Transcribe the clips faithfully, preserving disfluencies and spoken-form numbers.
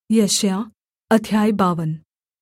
यशायाह अध्याय बावन।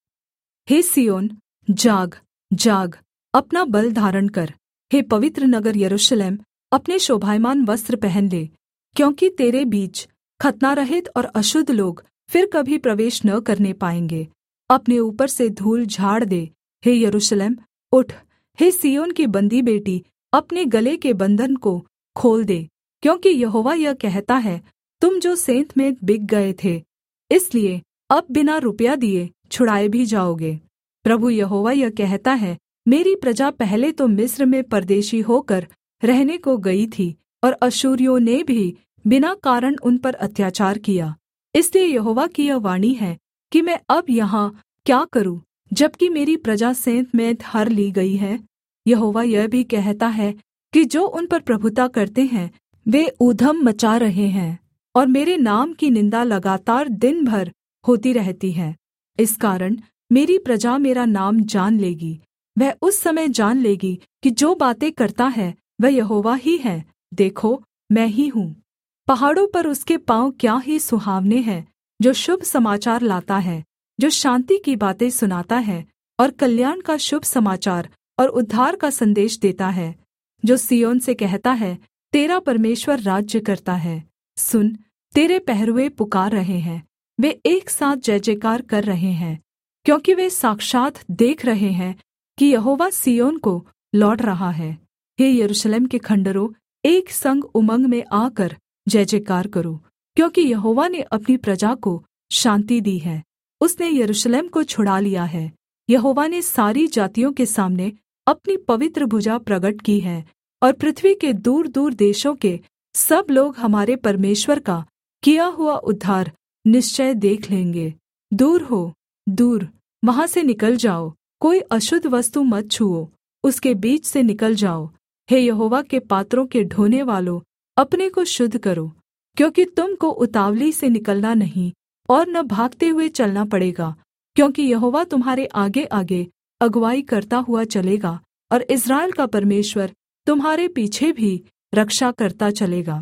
हे सिय्योन, जाग जाग, अपना बल धारण कर। हे पवित्र नगर यरूशलेम, अपने शोभायमान वस्त्र पहन ले, क्योंकि तेरे बीच खतनारहित और अशुद्ध लोग फिर कभी प्रवेश न करने पाएँगे। अपने ऊपर से धूल झाड़ दे, हे यरूशलेम, उठ। हे सिय्योन की बन्दी बेटी, अपने गले के बन्धन को खोल दे, क्योंकि यहोवा यह कहता है, तुम जो सेंत में बिक गए थे, इसलिए अब बिना रुपया दिए छुड़ाए भी जाओगे। प्रभु यहोवा यह कहता है, मेरी प्रजा पहले तो मिस्र में परदेशी होकर रहने को गई थी, और अश्शूरियों ने भी बिना कारण उन पर अत्याचार किया। इसलिए यहोवा की यह वाणी है कि मैं अब यहाँ क्या करूँ, जबकि मेरी प्रजा सेंत में हर ली गई है। यहोवा यह भी कहता है कि जो उन पर प्रभुता करते हैं वे ऊधम मचा रहे हैं, और मेरे नाम की निन्दा लगातार दिन भर होती रहती है। इस कारण मेरी प्रजा मेरा नाम जान लेगी। वह उस समय जान लेगी कि जो बातें करता है वह यहोवा ही है। देखो, मैं ही हूँ। पहाड़ों पर उसके पाँव क्या ही सुहावने हैं, जो शुभ समाचार लाता है, जो शान्ति की बातें सुनाता है, और कल्याण का शुभ समाचार और उद्धार का संदेश देता है। जो सिय्योन से कहता है, तेरा परमेश्वर राज्य करता है। सुन, तेरे पहरुए पुकार रहे हैं, वे एक साथ जय जयकार कर रहे हैं, क्योंकि वे साक्षात् देख रहे हैं कि यहोवा सिय्योन को लौट रहा है। हे यरूशलेम के खण्डहरों, एक संग उमंग में आकर जय जयकार करो, क्योंकि यहोवा ने अपनी प्रजा को शान्ति दी है, उसने यरूशलेम को छुड़ा लिया है। यहोवा ने सारी जातियों के सामने अपनी पवित्र भुजा प्रगट की है, और पृथ्वी के दूर-दूर देशों के सब लोग हमारे परमेश्वर का किया हुआ उद्धार निश्चय देख लेंगे। दूर हो, दूर, वहाँ से निकल जाओ, कोई अशुद्ध वस्तु मत छुओ, उसके बीच से निकल जाओ। हे यहोवा के पात्रों के ढोने वालों, अपने को शुद्ध करो, क्योंकि तुम को उतावली से निकलना नहीं और न भागते हुए चलना पड़ेगा, क्योंकि यहोवा तुम्हारे आगे-आगे अगुआई करता हुआ चलेगा, और इस्राएल का परमेश्वर तुम्हारे पीछे भी रक्षा करता चलेगा।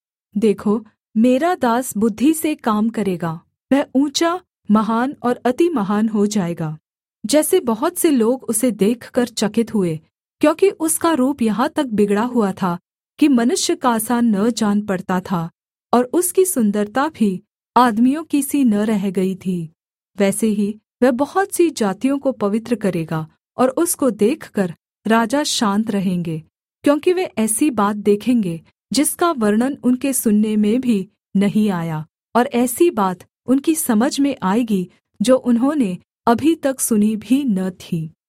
देखो, मेरा दास बुद्धि से काम करेगा, वह ऊँचा, महान और अति महान हो जाएगा, जैसे बहुत से लोग उसे देखकर चकित हुए, क्योंकि उसका रूप यहाँ तक बिगड़ा हुआ था कि मनुष्य का सा न जान पड़ता था, और उसकी सुन्दरता भी आदमियों की सी न रह गई थी। वैसे ही वह बहुत सी जातियों को पवित्र करेगा, और उसको देखकर राजा शान्त रहेंगे, क्योंकि वे ऐसी बात देखेंगे जिसका वर्णन उनके सुनने में भी नहीं आया, और ऐसी बात उनकी समझ में आएगी जो उन्होंने अभी तक सुनी भी न थी।